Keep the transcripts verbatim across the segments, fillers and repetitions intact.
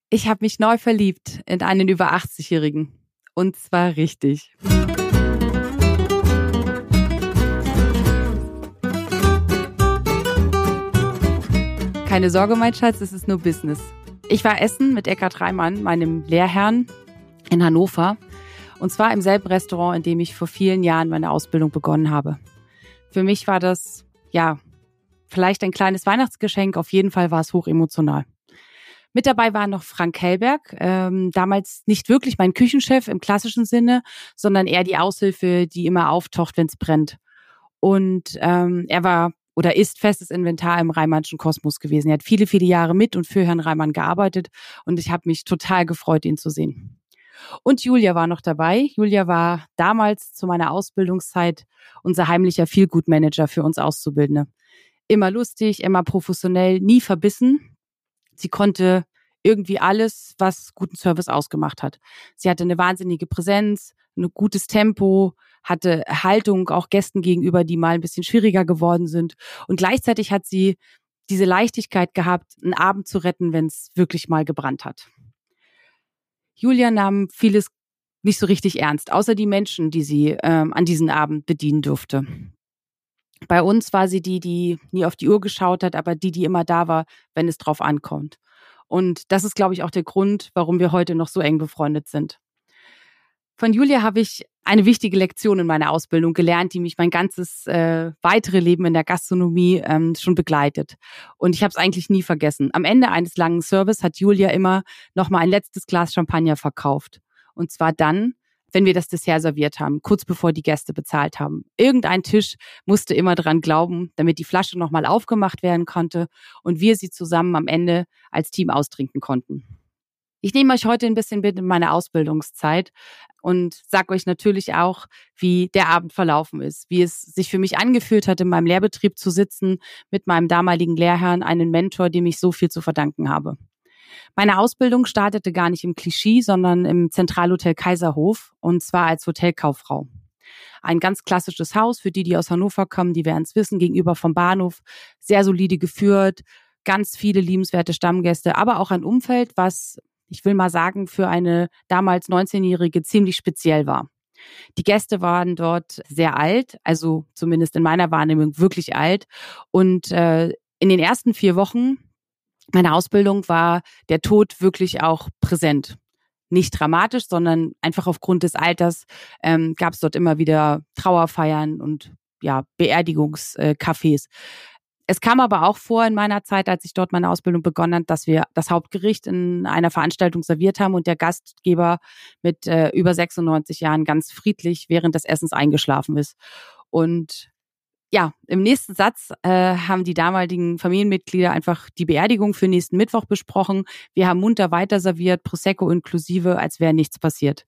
Ich habe mich neu verliebt in einen über achtzig-Jährigen. Und zwar richtig. Keine Sorge, mein Schatz, es ist nur Business. Ich war essen mit Eckhard Reimann, meinem Lehrherrn in Hannover. Und zwar im selben Restaurant, in dem ich vor vielen Jahren meine Ausbildung begonnen habe. Für mich war das, ja, vielleicht ein kleines Weihnachtsgeschenk. Auf jeden Fall war es hochemotional. Mit dabei war noch Frank Hellberg, ähm, damals nicht wirklich mein Küchenchef im klassischen Sinne, sondern eher die Aushilfe, die immer auftaucht, wenn es brennt. Und ähm, er war oder ist festes Inventar im Reimannschen Kosmos gewesen. Er hat viele, viele Jahre mit und für Herrn Reimann gearbeitet und ich habe mich total gefreut, ihn zu sehen. Und Julia war noch dabei. Julia war damals zu meiner Ausbildungszeit unser heimlicher Feelgood-Manager für uns Auszubildende. Immer lustig, immer professionell, nie verbissen. Sie konnte irgendwie alles, was guten Service ausgemacht hat. Sie hatte eine wahnsinnige Präsenz, ein gutes Tempo, hatte Haltung auch Gästen gegenüber, die mal ein bisschen schwieriger geworden sind. Und gleichzeitig hat sie diese Leichtigkeit gehabt, einen Abend zu retten, wenn es wirklich mal gebrannt hat. Julia nahm vieles nicht so richtig ernst, außer die Menschen, die sie ähm, an diesem Abend bedienen durfte. Bei uns war sie die, die nie auf die Uhr geschaut hat, aber die, die immer da war, wenn es drauf ankommt. Und das ist, glaube ich, auch der Grund, warum wir heute noch so eng befreundet sind. Von Julia habe ich eine wichtige Lektion in meiner Ausbildung gelernt, die mich mein ganzes äh, weitere Leben in der Gastronomie ähm, schon begleitet. Und ich habe es eigentlich nie vergessen. Am Ende eines langen Service hat Julia immer noch mal ein letztes Glas Champagner verkauft. Und zwar dann, wenn wir das Dessert serviert haben, kurz bevor die Gäste bezahlt haben. Irgendein Tisch musste immer dran glauben, damit die Flasche nochmal aufgemacht werden konnte und wir sie zusammen am Ende als Team austrinken konnten. Ich nehme euch heute ein bisschen mit in meine Ausbildungszeit und sage euch natürlich auch, wie der Abend verlaufen ist, wie es sich für mich angefühlt hat, in meinem Lehrbetrieb zu sitzen, mit meinem damaligen Lehrherrn, einen Mentor, dem ich so viel zu verdanken habe. Meine Ausbildung startete gar nicht im Klischee, sondern im Zentralhotel Kaiserhof und zwar als Hotelkauffrau. Ein ganz klassisches Haus für die, die aus Hannover kommen, die werden es wissen, gegenüber vom Bahnhof, sehr solide geführt, ganz viele liebenswerte Stammgäste, aber auch ein Umfeld, was, ich will mal sagen, für eine damals neunzehnjährige ziemlich speziell war. Die Gäste waren dort sehr alt, also zumindest in meiner Wahrnehmung wirklich alt und äh, in den ersten vier Wochen meiner Ausbildung war der Tod wirklich auch präsent. Nicht dramatisch, sondern einfach aufgrund des Alters ähm, gab es dort immer wieder Trauerfeiern und ja Beerdigungscafés. Es kam aber auch vor in meiner Zeit, als ich dort meine Ausbildung begonnen habe, dass wir das Hauptgericht in einer Veranstaltung serviert haben und der Gastgeber mit äh, über sechsundneunzig Jahren ganz friedlich während des Essens eingeschlafen ist. Und ja, im nächsten Satz äh, haben die damaligen Familienmitglieder einfach die Beerdigung für nächsten Mittwoch besprochen. Wir haben munter weiter serviert, Prosecco inklusive, als wäre nichts passiert.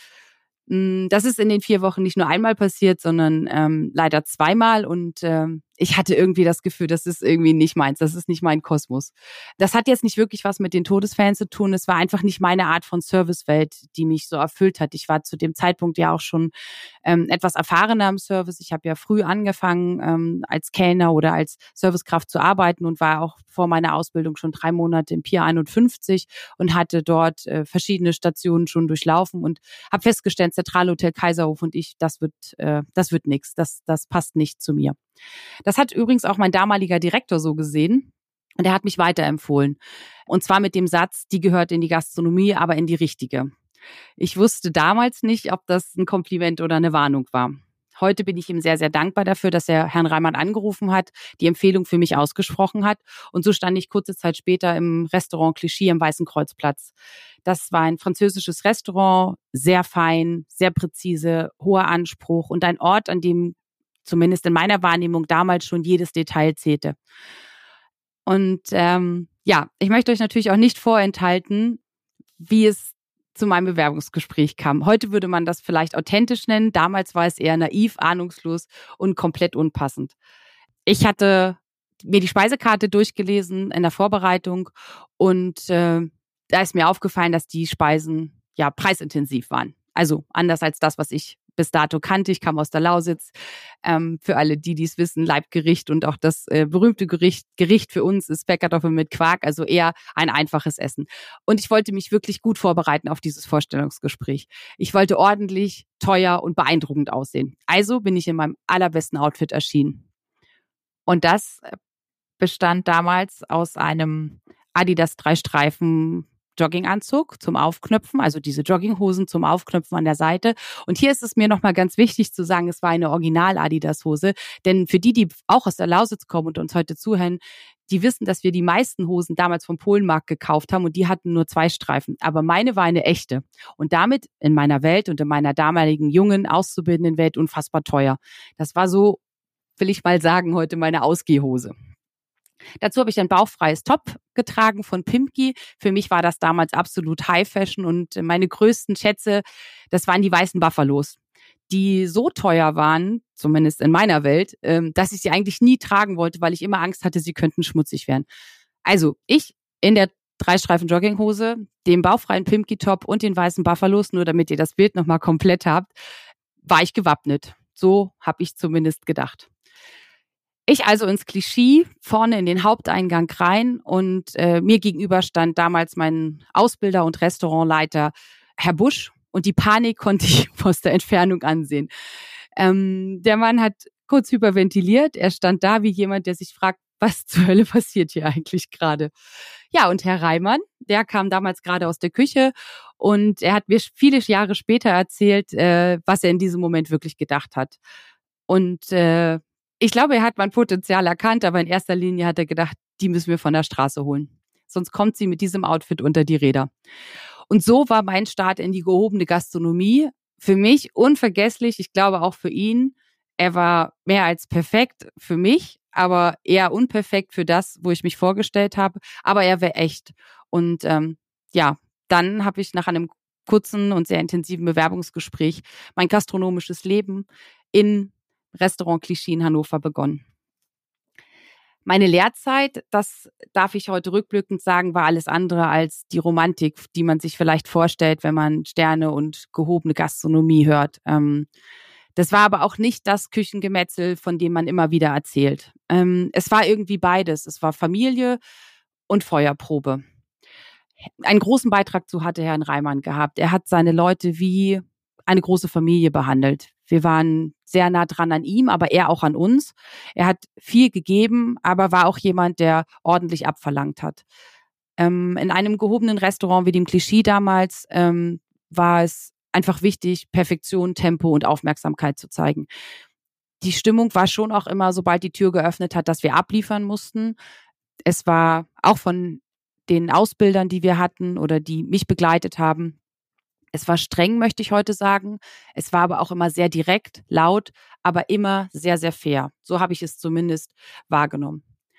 Das ist in den vier Wochen nicht nur einmal passiert, sondern ähm, leider zweimal und ähm, ich hatte irgendwie das Gefühl, das ist irgendwie nicht meins, das ist nicht mein Kosmos. Das hat jetzt nicht wirklich was mit den Todesfällen zu tun, es war einfach nicht meine Art von Servicewelt, die mich so erfüllt hat. Ich war zu dem Zeitpunkt ja auch schon ähm, etwas erfahrener im Service. Ich habe ja früh angefangen, ähm, als Kellner oder als Servicekraft zu arbeiten und war auch vor meiner Ausbildung schon drei Monate im Pier einundfünfzig und hatte dort äh, verschiedene Stationen schon durchlaufen und habe festgestellt, Zentralhotel Kaiserhof und ich, das wird äh, das wird nix, das das passt nicht zu mir. Das hat übrigens auch mein damaliger Direktor so gesehen und er hat mich weiterempfohlen. Und zwar mit dem Satz, die gehört in die Gastronomie, aber in die richtige. Ich wusste damals nicht, ob das ein Kompliment oder eine Warnung war. Heute bin ich ihm sehr, sehr dankbar dafür, dass er Herrn Reimann angerufen hat, die Empfehlung für mich ausgesprochen hat. Und so stand ich kurze Zeit später im Restaurant Clichy am Weißen Kreuzplatz. Das war ein französisches Restaurant, sehr fein, sehr präzise, hoher Anspruch und ein Ort, an dem zumindest in meiner Wahrnehmung damals schon jedes Detail zählte. Und ähm, ja, ich möchte euch natürlich auch nicht vorenthalten, wie es zu meinem Bewerbungsgespräch kam. Heute würde man das vielleicht authentisch nennen. Damals war es eher naiv, ahnungslos und komplett unpassend. Ich hatte mir die Speisekarte durchgelesen in der Vorbereitung und äh, da ist mir aufgefallen, dass die Speisen ja preisintensiv waren. Also anders als das, was ich bis dato kannte. Ich kam aus der Lausitz. Ähm, für alle, die dies wissen, Leibgericht und auch das äh, berühmte Gericht, Gericht für uns ist Speckkartoffeln mit Quark, also eher ein einfaches Essen. Und ich wollte mich wirklich gut vorbereiten auf dieses Vorstellungsgespräch. Ich wollte ordentlich, teuer und beeindruckend aussehen. Also bin ich in meinem allerbesten Outfit erschienen. Und das bestand damals aus einem Adidas Drei-Streifen Jogginganzug zum Aufknöpfen, also diese Jogginghosen zum Aufknöpfen an der Seite. Und hier ist es mir nochmal ganz wichtig zu sagen, es war eine Original-Adidas-Hose. Denn für die, die auch aus der Lausitz kommen und uns heute zuhören, die wissen, dass wir die meisten Hosen damals vom Polenmarkt gekauft haben und die hatten nur zwei Streifen. Aber meine war eine echte. Und damit in meiner Welt und in meiner damaligen jungen, auszubildenden Welt unfassbar teuer. Das war so, will ich mal sagen, heute meine Ausgehhose. Dazu habe ich ein bauchfreies Top getragen von Pimki. Für mich war das damals absolut High Fashion und meine größten Schätze, das waren die weißen Buffalos, die so teuer waren, zumindest in meiner Welt, dass ich sie eigentlich nie tragen wollte, weil ich immer Angst hatte, sie könnten schmutzig werden. Also ich in der Dreistreifen Jogginghose, dem bauchfreien Pimki Top und den weißen Buffalos, nur damit ihr das Bild nochmal komplett habt, war ich gewappnet. So habe ich zumindest gedacht. Ich also ins Klischee, vorne in den Haupteingang rein und äh, mir gegenüber stand damals mein Ausbilder und Restaurantleiter, Herr Busch, und die Panik konnte ich aus der Entfernung ansehen. Ähm, der Mann hat kurz hyperventiliert, er stand da wie jemand, der sich fragt, was zur Hölle passiert hier eigentlich gerade? Ja, und Herr Reimann, der kam damals gerade aus der Küche und er hat mir viele Jahre später erzählt, äh, was er in diesem Moment wirklich gedacht hat. Und äh, ich glaube, er hat mein Potenzial erkannt, aber in erster Linie hat er gedacht, die müssen wir von der Straße holen. Sonst kommt sie mit diesem Outfit unter die Räder. Und so war mein Start in die gehobene Gastronomie für mich unvergesslich. Ich glaube auch für ihn. Er war mehr als perfekt für mich, aber eher unperfekt für das, wo ich mich vorgestellt habe. Aber er wäre echt. Und ähm, ja, dann habe ich nach einem kurzen und sehr intensiven Bewerbungsgespräch mein gastronomisches Leben in Restaurant Klischee in Hannover begonnen. Meine Lehrzeit, das darf ich heute rückblickend sagen, war alles andere als die Romantik, die man sich vielleicht vorstellt, wenn man Sterne und gehobene Gastronomie hört. Ähm, das war aber auch nicht das Küchengemetzel, von dem man immer wieder erzählt. Ähm, es war irgendwie beides. Es war Familie und Feuerprobe. Einen großen Beitrag zu hatte Herrn Reimann gehabt. Er hat seine Leute wie eine große Familie behandelt. Wir waren sehr nah dran an ihm, aber er auch an uns. Er hat viel gegeben, aber war auch jemand, der ordentlich abverlangt hat. Ähm, in einem gehobenen Restaurant wie dem Klischee damals ähm, war es einfach wichtig, Perfektion, Tempo und Aufmerksamkeit zu zeigen. Die Stimmung war schon auch immer, sobald die Tür geöffnet hat, dass wir abliefern mussten. Es war auch von den Ausbildern, die wir hatten oder die mich begleitet haben, es war streng, möchte ich heute sagen. Es war aber auch immer sehr direkt, laut, aber immer sehr, sehr fair. So habe ich es zumindest wahrgenommen.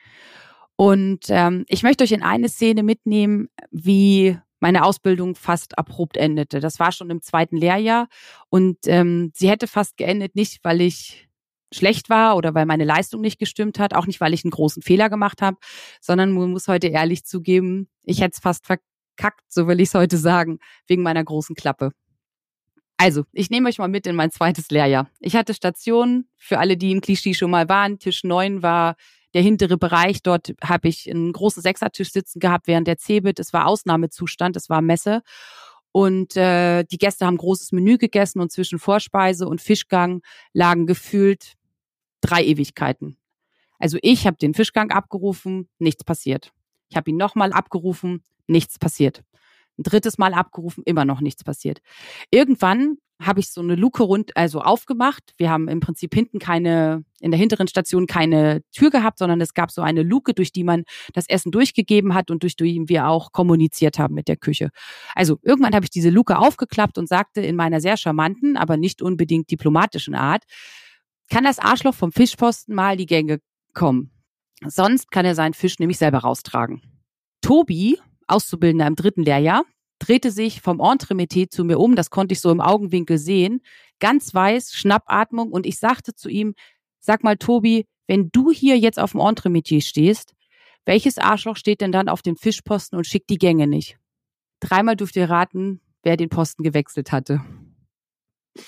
Und ähm, ich möchte euch in eine Szene mitnehmen, wie meine Ausbildung fast abrupt endete. Das war schon im zweiten Lehrjahr und ähm, sie hätte fast geendet, nicht weil ich schlecht war oder weil meine Leistung nicht gestimmt hat, auch nicht, weil ich einen großen Fehler gemacht habe, sondern man muss heute ehrlich zugeben, ich hätte es fast verkackt. Kackt, so will ich es heute sagen, wegen meiner großen Klappe. Also, ich nehme euch mal mit in mein zweites Lehrjahr. Ich hatte Stationen, für alle, die im Klischee schon mal waren. Tisch neun war der hintere Bereich. Dort habe ich einen großen Sechsertisch sitzen gehabt während der Cebit. Es war Ausnahmezustand, es war Messe. Und äh, die Gäste haben großes Menü gegessen und zwischen Vorspeise und Fischgang lagen gefühlt drei Ewigkeiten. Also ich habe den Fischgang abgerufen, nichts passiert. Ich habe ihn nochmal abgerufen, nichts passiert. Ein drittes Mal abgerufen, immer noch nichts passiert. Irgendwann habe ich so eine Luke rund, also aufgemacht. Wir haben im Prinzip hinten keine, in der hinteren Station keine Tür gehabt, sondern es gab so eine Luke, durch die man das Essen durchgegeben hat und durch die wir auch kommuniziert haben mit der Küche. Also irgendwann habe ich diese Luke aufgeklappt und sagte in meiner sehr charmanten, aber nicht unbedingt diplomatischen Art, kann das Arschloch vom Fischposten mal die Gänge kommen? Sonst kann er seinen Fisch nämlich selber raustragen. Tobi, Auszubildender im dritten Lehrjahr, drehte sich vom Entremetier zu mir um, das konnte ich so im Augenwinkel sehen, ganz weiß, Schnappatmung, und ich sagte zu ihm, sag mal Tobi, wenn du hier jetzt auf dem Entremetier stehst, welches Arschloch steht denn dann auf dem Fischposten und schickt die Gänge nicht? Dreimal dürft ihr raten, wer den Posten gewechselt hatte.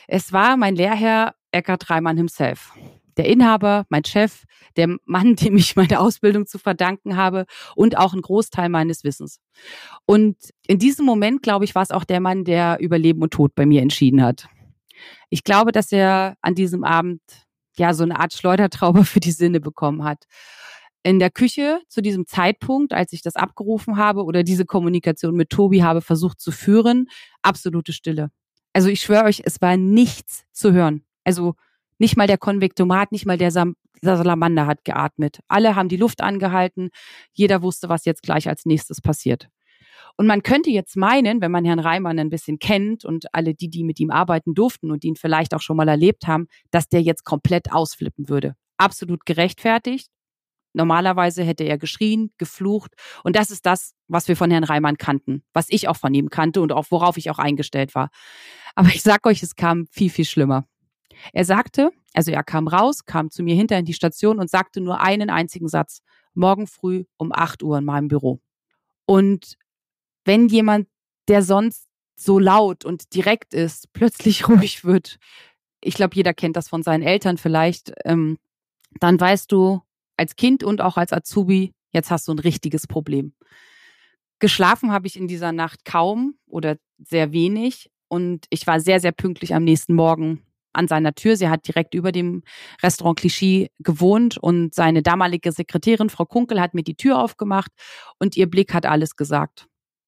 Es war mein Lehrherr Eckhard Reimann himself. Der Inhaber, mein Chef, der Mann, dem ich meine Ausbildung zu verdanken habe und auch einen Großteil meines Wissens. Und in diesem Moment, glaube ich, war es auch der Mann, der über Leben und Tod bei mir entschieden hat. Ich glaube, dass er an diesem Abend ja so eine Art Schleudertrauma für die Sinne bekommen hat. In der Küche zu diesem Zeitpunkt, als ich das abgerufen habe oder diese Kommunikation mit Tobi habe versucht zu führen, absolute Stille. Also ich schwöre euch, es war nichts zu hören. Also nicht mal der Konvektomat, nicht mal der Sam- der Salamander hat geatmet. Alle haben die Luft angehalten. Jeder wusste, was jetzt gleich als nächstes passiert. Und man könnte jetzt meinen, wenn man Herrn Reimann ein bisschen kennt und alle die, die mit ihm arbeiten durften und ihn vielleicht auch schon mal erlebt haben, dass der jetzt komplett ausflippen würde. Absolut gerechtfertigt. Normalerweise hätte er geschrien, geflucht. Und das ist das, was wir von Herrn Reimann kannten, was ich auch von ihm kannte und auch worauf ich auch eingestellt war. Aber ich sag euch, es kam viel, viel schlimmer. Er sagte, also er kam raus, kam zu mir hinter in die Station und sagte nur einen einzigen Satz. Morgen früh um acht Uhr in meinem Büro. Und wenn jemand, der sonst so laut und direkt ist, plötzlich ruhig wird, ich glaube, jeder kennt das von seinen Eltern vielleicht, ähm, dann weißt du als Kind und auch als Azubi, jetzt hast du ein richtiges Problem. Geschlafen habe ich in dieser Nacht kaum oder sehr wenig und ich war sehr, sehr pünktlich am nächsten Morgen an seiner Tür. Sie hat direkt über dem Restaurant Clichy gewohnt und seine damalige Sekretärin, Frau Kunkel, hat mir die Tür aufgemacht und ihr Blick hat alles gesagt.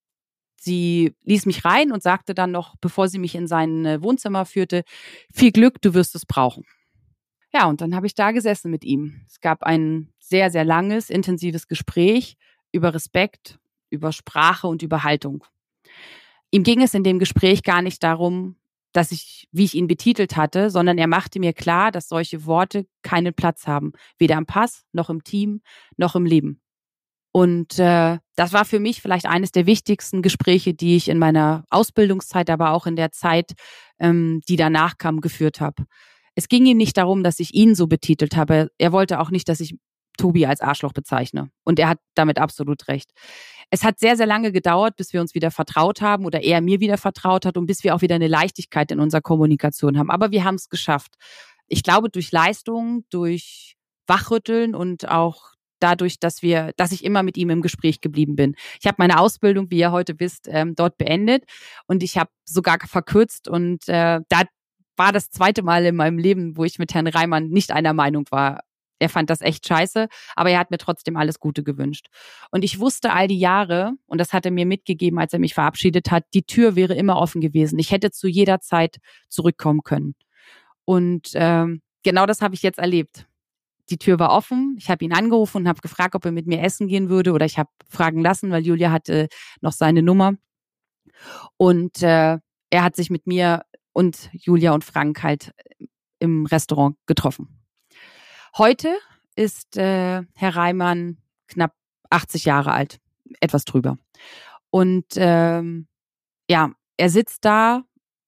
Sie ließ mich rein und sagte dann noch, bevor sie mich in sein Wohnzimmer führte, viel Glück, du wirst es brauchen. Ja, und dann habe ich da gesessen mit ihm. Es gab ein sehr, sehr langes, intensives Gespräch über Respekt, über Sprache und über Haltung. Ihm ging es in dem Gespräch gar nicht darum, dass ich, wie ich ihn betitelt hatte, sondern er machte mir klar, dass solche Worte keinen Platz haben. Weder im Pass, noch im Team, noch im Leben. Und äh, das war für mich vielleicht eines der wichtigsten Gespräche, die ich in meiner Ausbildungszeit, aber auch in der Zeit, ähm, die danach kam, geführt habe. Es ging ihm nicht darum, dass ich ihn so betitelt habe. Er wollte auch nicht, dass ich Tobi als Arschloch bezeichne. Und er hat damit absolut recht. Es hat sehr, sehr lange gedauert, bis wir uns wieder vertraut haben oder er mir wieder vertraut hat und bis wir auch wieder eine Leichtigkeit in unserer Kommunikation haben. Aber wir haben es geschafft. Ich glaube, durch Leistung, durch Wachrütteln und auch dadurch, dass wir, dass ich immer mit ihm im Gespräch geblieben bin. Ich habe meine Ausbildung, wie ihr heute wisst, ähm, dort beendet und ich habe sogar verkürzt und äh, da war das zweite Mal in meinem Leben, wo ich mit Herrn Reimann nicht einer Meinung war. Er fand das echt scheiße, aber er hat mir trotzdem alles Gute gewünscht. Und ich wusste all die Jahre, und das hat er mir mitgegeben, als er mich verabschiedet hat, die Tür wäre immer offen gewesen. Ich hätte zu jeder Zeit zurückkommen können. Und ähm, genau das habe ich jetzt erlebt. Die Tür war offen. Ich habe ihn angerufen und habe gefragt, ob er mit mir essen gehen würde. Oder ich habe fragen lassen, weil Julia hatte noch seine Nummer. Und äh, er hat sich mit mir und Julia und Frank halt im Restaurant getroffen. Heute ist äh, Herr Reimann knapp achtzig Jahre alt, etwas drüber. Und ähm, ja, er sitzt da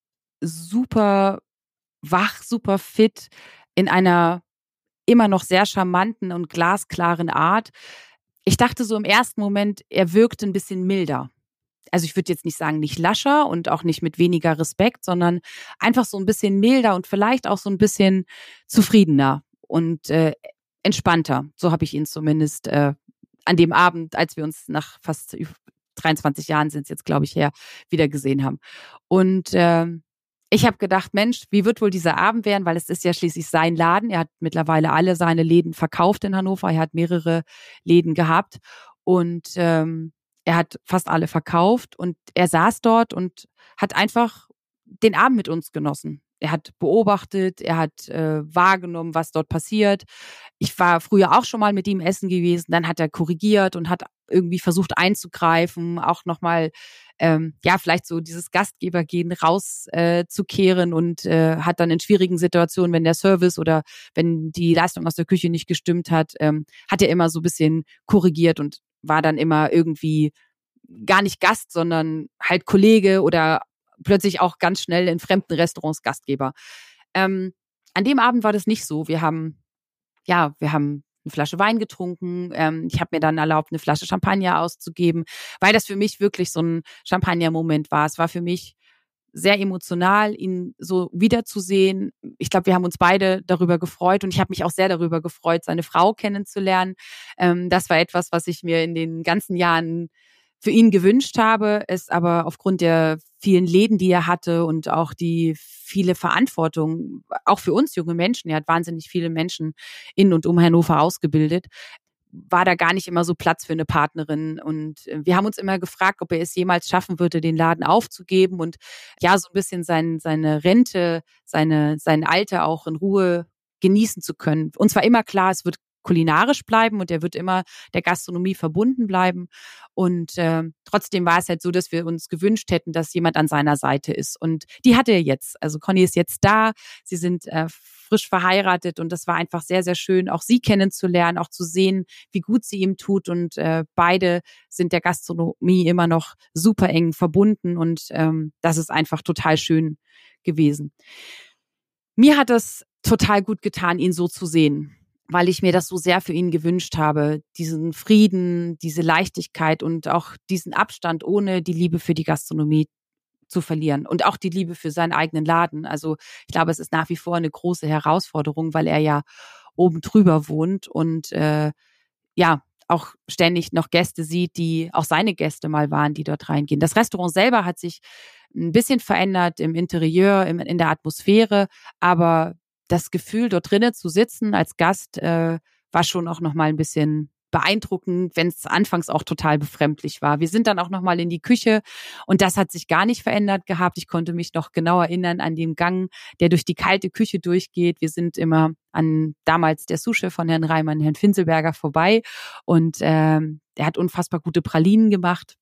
super wach, super fit, in einer immer noch sehr charmanten und glasklaren Art. Ich dachte so im ersten Moment, er wirkte ein bisschen milder. Also ich würde jetzt nicht sagen, nicht lascher und auch nicht mit weniger Respekt, sondern einfach so ein bisschen milder und vielleicht auch so ein bisschen zufriedener und äh, entspannter. So habe ich ihn zumindest äh, an dem Abend, als wir uns nach fast dreiundzwanzig Jahren sind es jetzt, glaube ich, her, wieder gesehen haben. Und äh, ich habe gedacht, Mensch, wie wird wohl dieser Abend werden? Weil es ist ja schließlich sein Laden. Er hat mittlerweile alle seine Läden verkauft in Hannover. Er hat mehrere Läden gehabt und ähm, er hat fast alle verkauft. Und er saß dort und hat einfach den Abend mit uns genossen. Er hat beobachtet, er hat äh, wahrgenommen, was dort passiert. Ich war früher auch schon mal mit ihm essen gewesen. Dann hat er korrigiert und hat irgendwie versucht einzugreifen, auch nochmal, ähm, ja, vielleicht so dieses Gastgebergehen rauszukehren äh, und äh, hat dann in schwierigen Situationen, wenn der Service oder wenn die Leistung aus der Küche nicht gestimmt hat, ähm, hat er immer so ein bisschen korrigiert und war dann immer irgendwie gar nicht Gast, sondern halt Kollege oder plötzlich auch ganz schnell in fremden Restaurants Gastgeber. Ähm, an dem Abend war das nicht so. Wir haben, ja, wir haben eine Flasche Wein getrunken. Ähm, ich habe mir dann erlaubt, eine Flasche Champagner auszugeben, weil das für mich wirklich so ein Champagner-Moment war. Es war für mich sehr emotional, ihn so wiederzusehen. Ich glaube, wir haben uns beide darüber gefreut und ich habe mich auch sehr darüber gefreut, seine Frau kennenzulernen. Ähm, das war etwas, was ich mir in den ganzen Jahren für ihn gewünscht habe, es aber aufgrund der vielen Läden, die er hatte und auch die viele Verantwortung, auch für uns junge Menschen, er hat wahnsinnig viele Menschen in und um Hannover ausgebildet, war da gar nicht immer so Platz für eine Partnerin. Und wir haben uns immer gefragt, ob er es jemals schaffen würde, den Laden aufzugeben und ja, so ein bisschen sein, seine Rente, seine, sein Alter auch in Ruhe genießen zu können. Uns war immer klar, es wird kulinarisch bleiben und er wird immer der Gastronomie verbunden bleiben. Und äh, trotzdem war es halt so, dass wir uns gewünscht hätten, dass jemand an seiner Seite ist. Und die hatte er jetzt. Also Conny ist jetzt da. Sie sind äh, frisch verheiratet und das war einfach sehr, sehr schön, auch sie kennenzulernen, auch zu sehen, wie gut sie ihm tut. Und äh, beide sind der Gastronomie immer noch super eng verbunden und ähm, das ist einfach total schön gewesen. Mir hat es total gut getan, ihn so zu sehen, weil ich mir das so sehr für ihn gewünscht habe, diesen Frieden, diese Leichtigkeit und auch diesen Abstand, ohne die Liebe für die Gastronomie zu verlieren und auch die Liebe für seinen eigenen Laden. Also ich glaube, es ist nach wie vor eine große Herausforderung, weil er ja oben drüber wohnt und äh, ja auch ständig noch Gäste sieht, die auch seine Gäste mal waren, die dort reingehen. Das Restaurant selber hat sich ein bisschen verändert im Interieur, im, in der Atmosphäre, aber das Gefühl, dort drinnen zu sitzen als Gast, äh, war schon auch noch mal ein bisschen beeindruckend, wenn es anfangs auch total befremdlich war. Wir sind dann auch noch mal in die Küche und das hat sich gar nicht verändert gehabt. Ich konnte mich noch genau erinnern an den Gang, der durch die kalte Küche durchgeht. Wir sind immer an damals der Sous-Chef von Herrn Reimann, Herrn Finzelberger, vorbei und ähm, er hat unfassbar gute Pralinen gemacht.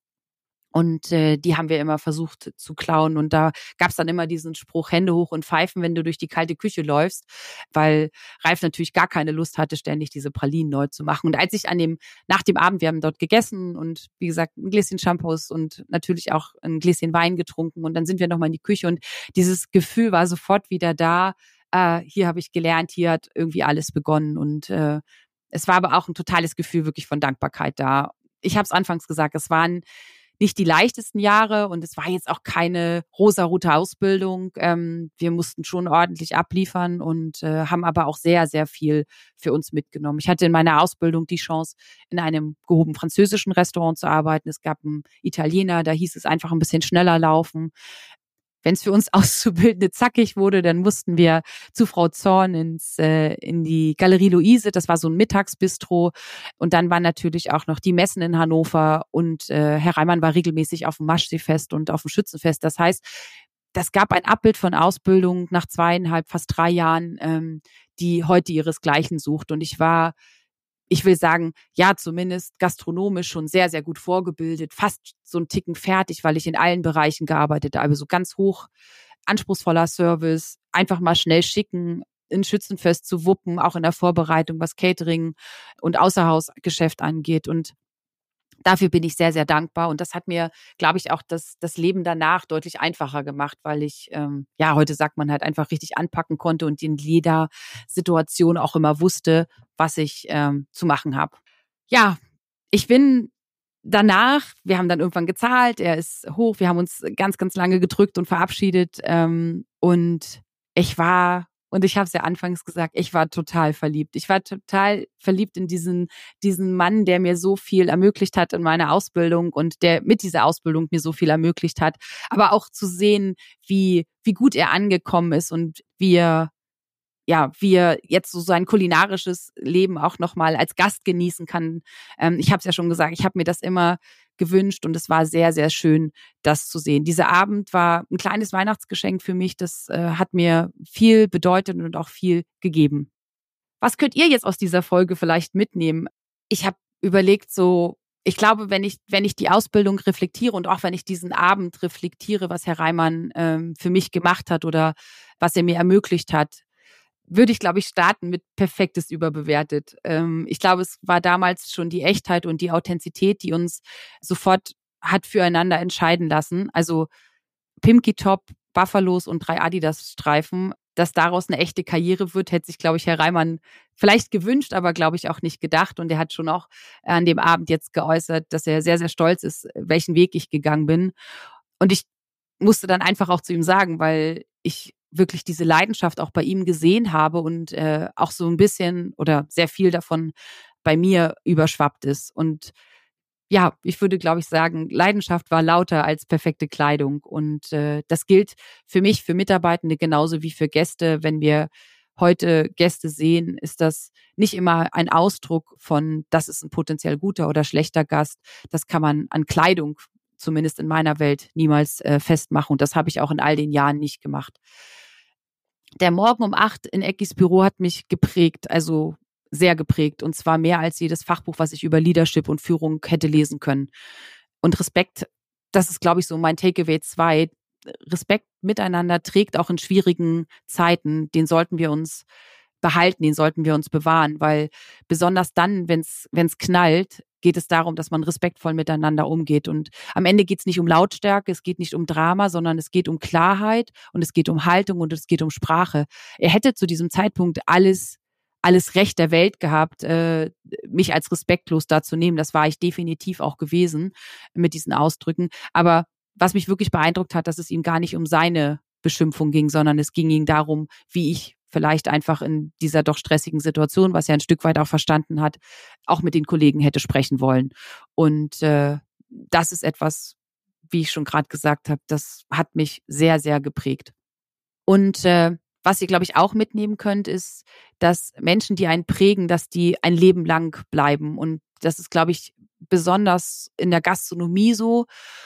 Und äh, die haben wir immer versucht zu klauen. Und da gab's dann immer diesen Spruch, Hände hoch und pfeifen, wenn du durch die kalte Küche läufst, weil Ralf natürlich gar keine Lust hatte, ständig diese Pralinen neu zu machen. Und als ich an dem, nach dem Abend, wir haben dort gegessen und wie gesagt, ein Gläschen Shampoos und natürlich auch ein Gläschen Wein getrunken. Und dann sind wir nochmal in die Küche und dieses Gefühl war sofort wieder da. Äh, hier habe ich gelernt, hier hat irgendwie alles begonnen. Und äh, es war aber auch ein totales Gefühl wirklich von Dankbarkeit da. Ich habe es anfangs gesagt, es waren nicht die leichtesten Jahre und es war jetzt auch keine rosarote Ausbildung. Ähm, wir mussten schon ordentlich abliefern und äh, haben aber auch sehr, sehr viel für uns mitgenommen. Ich hatte in meiner Ausbildung die Chance, in einem gehoben französischen Restaurant zu arbeiten. Es gab einen Italiener, da hieß es einfach ein bisschen schneller laufen. Wenn es für uns Auszubildende zackig wurde, dann mussten wir zu Frau Zorn ins äh, in die Galerie Luise. Das war so ein Mittagsbistro. Und dann waren natürlich auch noch die Messen in Hannover. Und äh, Herr Reimann war regelmäßig auf dem Maschseefest und auf dem Schützenfest. Das heißt, das gab ein Abbild von Ausbildung nach zweieinhalb, fast drei Jahren, ähm, die heute ihresgleichen sucht. Und ich war ich will sagen, ja, zumindest gastronomisch schon sehr, sehr gut vorgebildet, fast so ein Ticken fertig, weil ich in allen Bereichen gearbeitet habe, so ganz hoch anspruchsvoller Service, einfach mal schnell schicken, ein Schützenfest zu wuppen, auch in der Vorbereitung, was Catering und Außerhausgeschäft angeht. Und dafür bin ich sehr, sehr dankbar. Und das hat mir, glaube ich, auch das, das Leben danach deutlich einfacher gemacht, weil ich, ähm, ja, heute sagt man halt einfach richtig anpacken konnte und in jeder Situation auch immer wusste, was ich ähm, zu machen habe. Ja, ich bin danach, wir haben dann irgendwann gezahlt, er ist hoch, wir haben uns ganz, ganz lange gedrückt und verabschiedet. Ähm, und ich war Und ich habe es ja anfangs gesagt, ich war total verliebt. Ich war total verliebt in diesen diesen Mann, der mir so viel ermöglicht hat in meiner Ausbildung und der mit dieser Ausbildung mir so viel ermöglicht hat. Aber auch zu sehen, wie wie gut er angekommen ist und wie er ja, wie er jetzt so sein kulinarisches Leben auch nochmal als Gast genießen kann. Ähm, ich habe es ja schon gesagt, ich habe mir das immer gewünscht und es war sehr, sehr schön, das zu sehen. Dieser Abend war ein kleines Weihnachtsgeschenk für mich. Das äh, hat mir viel bedeutet und auch viel gegeben. Was könnt ihr jetzt aus dieser Folge vielleicht mitnehmen? Ich habe überlegt, so, ich glaube, wenn ich, wenn ich die Ausbildung reflektiere und auch wenn ich diesen Abend reflektiere, was Herr Reimann ähm, für mich gemacht hat oder was er mir ermöglicht hat, würde ich, glaube ich, starten mit perfektes überbewertet. Ähm, ich glaube, es war damals schon die Echtheit und die Authentizität, die uns sofort hat füreinander entscheiden lassen. Also Pimki Top, Buffalos und drei Adidas-Streifen, dass daraus eine echte Karriere wird, hätte sich, glaube ich, Herr Reimann vielleicht gewünscht, aber, glaube ich, auch nicht gedacht. Und er hat schon auch an dem Abend jetzt geäußert, dass er sehr, sehr stolz ist, welchen Weg ich gegangen bin. Und ich musste dann einfach auch zu ihm sagen, weil ich wirklich diese Leidenschaft auch bei ihm gesehen habe und äh, auch so ein bisschen oder sehr viel davon bei mir überschwappt ist. Und ja, ich würde, glaube ich, sagen, Leidenschaft war lauter als perfekte Kleidung. Und äh, das gilt für mich, für Mitarbeitende genauso wie für Gäste. Wenn wir heute Gäste sehen, ist das nicht immer ein Ausdruck von, das ist ein potenziell guter oder schlechter Gast. Das kann man an Kleidung, zumindest in meiner Welt, niemals äh, festmachen. Und das habe ich auch in all den Jahren nicht gemacht. Der Morgen um acht in Eckis Büro hat mich geprägt, also sehr geprägt. Und zwar mehr als jedes Fachbuch, was ich über Leadership und Führung hätte lesen können. Und Respekt, das ist, glaube ich, so mein Takeaway zwei. Respekt miteinander trägt auch in schwierigen Zeiten. Den sollten wir uns behalten, den sollten wir uns bewahren, weil besonders dann, wenn es wenn es knallt, geht es darum, dass man respektvoll miteinander umgeht. Und am Ende geht es nicht um Lautstärke, es geht nicht um Drama, sondern es geht um Klarheit und es geht um Haltung und es geht um Sprache. Er hätte zu diesem Zeitpunkt alles alles Recht der Welt gehabt, äh, mich als respektlos da zu nehmen. Das war ich definitiv auch gewesen mit diesen Ausdrücken. Aber was mich wirklich beeindruckt hat, dass es ihm gar nicht um seine Beschimpfung ging, sondern es ging ihm darum, wie ich vielleicht einfach in dieser doch stressigen Situation, was er ein Stück weit auch verstanden hat, auch mit den Kollegen hätte sprechen wollen. Und äh, das ist etwas, wie ich schon gerade gesagt habe, das hat mich sehr, sehr geprägt. Und äh, was ihr, glaube ich, auch mitnehmen könnt, ist, dass Menschen, die einen prägen, dass die ein Leben lang bleiben. Und das ist, glaube ich, besonders in der Gastronomie so.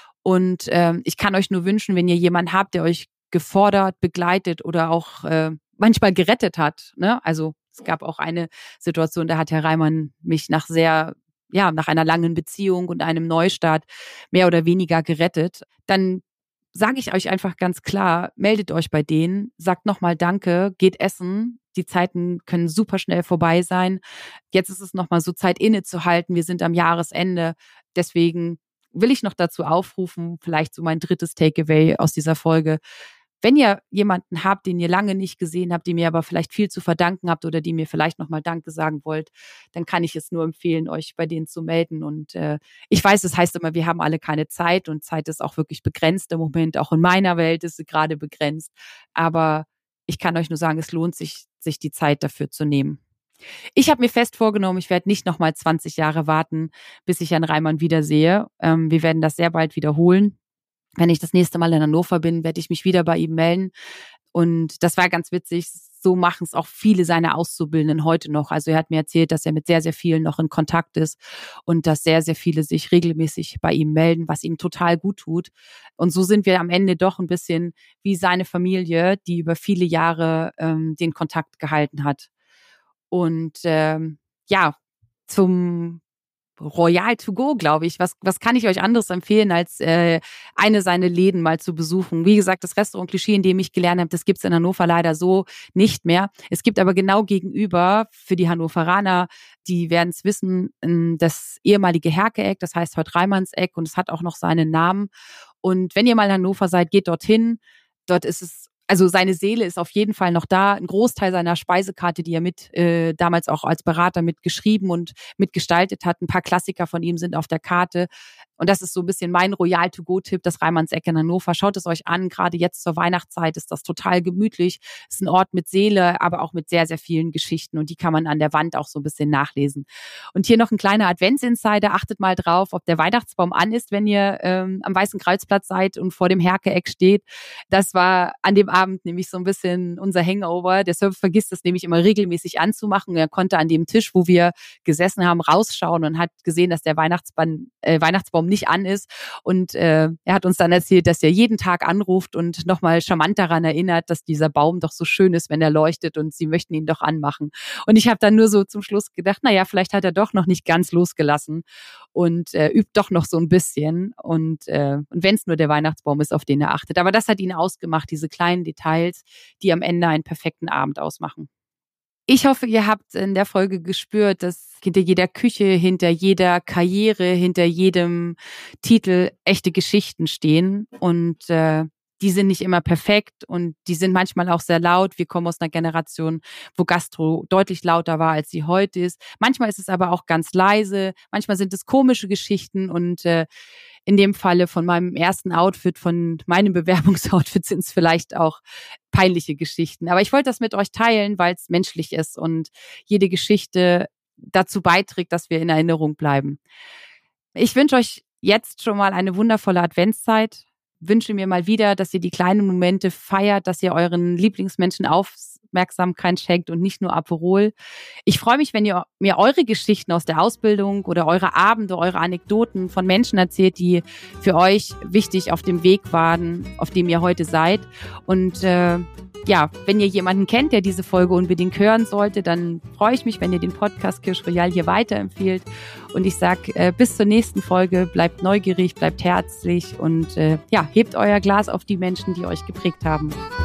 Und ähm, ich kann euch nur wünschen, wenn ihr jemanden habt, der euch gefordert, begleitet oder auch äh, manchmal gerettet hat. Ne? Also es gab auch eine Situation, da hat Herr Reimann mich nach sehr, ja, nach einer langen Beziehung und einem Neustart mehr oder weniger gerettet. Dann sage ich euch einfach ganz klar, meldet euch bei denen, sagt nochmal Danke, geht essen. Die Zeiten können super schnell vorbei sein. Jetzt ist es nochmal so Zeit innezuhalten. Wir sind am Jahresende. Deswegen will ich noch dazu aufrufen, vielleicht so mein drittes Takeaway aus dieser Folge. Wenn ihr jemanden habt, den ihr lange nicht gesehen habt, dem ihr aber vielleicht viel zu verdanken habt oder dem ihr vielleicht nochmal Danke sagen wollt, dann kann ich es nur empfehlen, euch bei denen zu melden. Und äh, ich weiß, es heißt immer, wir haben alle keine Zeit und Zeit ist auch wirklich begrenzt im Moment. Auch in meiner Welt ist sie gerade begrenzt. Aber ich kann euch nur sagen, es lohnt sich, sich die Zeit dafür zu nehmen. Ich habe mir fest vorgenommen, ich werde nicht nochmal zwanzig Jahre warten, bis ich Herrn Reimann wiedersehe. Ähm, wir werden das sehr bald wiederholen. Wenn ich das nächste Mal in Hannover bin, werde ich mich wieder bei ihm melden. Und das war ganz witzig. So machen es auch viele seiner Auszubildenden heute noch. Also er hat mir erzählt, dass er mit sehr, sehr vielen noch in Kontakt ist und dass sehr, sehr viele sich regelmäßig bei ihm melden, was ihm total gut tut. Und so sind wir am Ende doch ein bisschen wie seine Familie, die über viele Jahre ähm, den Kontakt gehalten hat. Und ähm, ja, zum Royal to go, glaube ich. Was, was kann ich euch anderes empfehlen, als äh, eine seiner Läden mal zu besuchen? Wie gesagt, das Restaurant Klischee, in dem ich gelernt habe, das gibt's in Hannover leider so nicht mehr. Es gibt aber genau gegenüber für die Hannoveraner, die werden es wissen, das ehemalige Herke-Eck, das heißt heute Reimanns-Eck und es hat auch noch seinen Namen. Und wenn ihr mal in Hannover seid, geht dorthin. Dort ist es Also seine Seele ist auf jeden Fall noch da. Ein Großteil seiner Speisekarte, die er mit äh, damals auch als Berater mitgeschrieben und mitgestaltet hat. Ein paar Klassiker von ihm sind auf der Karte. Und das ist so ein bisschen mein Royal-to-go-Tipp, das Reimanns-Eck in Hannover. Schaut es euch an. Gerade jetzt zur Weihnachtszeit ist das total gemütlich. Es ist ein Ort mit Seele, aber auch mit sehr, sehr vielen Geschichten. Und die kann man an der Wand auch so ein bisschen nachlesen. Und hier noch ein kleiner Adventsinsider. Achtet mal drauf, ob der Weihnachtsbaum an ist, wenn ihr ähm, am Weißen Kreuzplatz seid und vor dem Herke-Eck steht. Das war an dem Abend nämlich so ein bisschen unser Hangover. Der Server vergisst es nämlich immer regelmäßig anzumachen. Er konnte an dem Tisch, wo wir gesessen haben, rausschauen und hat gesehen, dass der Weihnachtsbaum, äh, Weihnachtsbaum nicht an ist. Und äh, er hat uns dann erzählt, dass er jeden Tag anruft und nochmal charmant daran erinnert, dass dieser Baum doch so schön ist, wenn er leuchtet und sie möchten ihn doch anmachen. Und ich habe dann nur so zum Schluss gedacht, naja, vielleicht hat er doch noch nicht ganz losgelassen und äh, übt doch noch so ein bisschen. Und, äh, und wenn es nur der Weihnachtsbaum ist, auf den er achtet. Aber das hat ihn ausgemacht, diese kleinen Details, die am Ende einen perfekten Abend ausmachen. Ich hoffe, ihr habt in der Folge gespürt, dass hinter jeder Küche, hinter jeder Karriere, hinter jedem Titel echte Geschichten stehen. Und äh, die sind nicht immer perfekt und die sind manchmal auch sehr laut. Wir kommen aus einer Generation, wo Gastro deutlich lauter war, als sie heute ist. Manchmal ist es aber auch ganz leise. Manchmal sind es komische Geschichten und äh, in dem Falle von meinem ersten Outfit, von meinem Bewerbungsoutfit sind es vielleicht auch peinliche Geschichten. Aber ich wollte das mit euch teilen, weil es menschlich ist und jede Geschichte dazu beiträgt, dass wir in Erinnerung bleiben. Ich wünsche euch jetzt schon mal eine wundervolle Adventszeit. Wünsche mir mal wieder, dass ihr die kleinen Momente feiert, dass ihr euren Lieblingsmenschen Aufmerksamkeit schenkt und nicht nur Aperol. Ich freue mich, wenn ihr mir eure Geschichten aus der Ausbildung oder eure Abende, eure Anekdoten von Menschen erzählt, die für euch wichtig auf dem Weg waren, auf dem ihr heute seid. Und äh, ja, wenn ihr jemanden kennt, der diese Folge unbedingt hören sollte, dann freue ich mich, wenn ihr den Podcast Kirsch Royal hier weiterempfehlt. Und ich sage äh, bis zur nächsten Folge, bleibt neugierig, bleibt herzlich und äh, ja, hebt euer Glas auf die Menschen, die euch geprägt haben.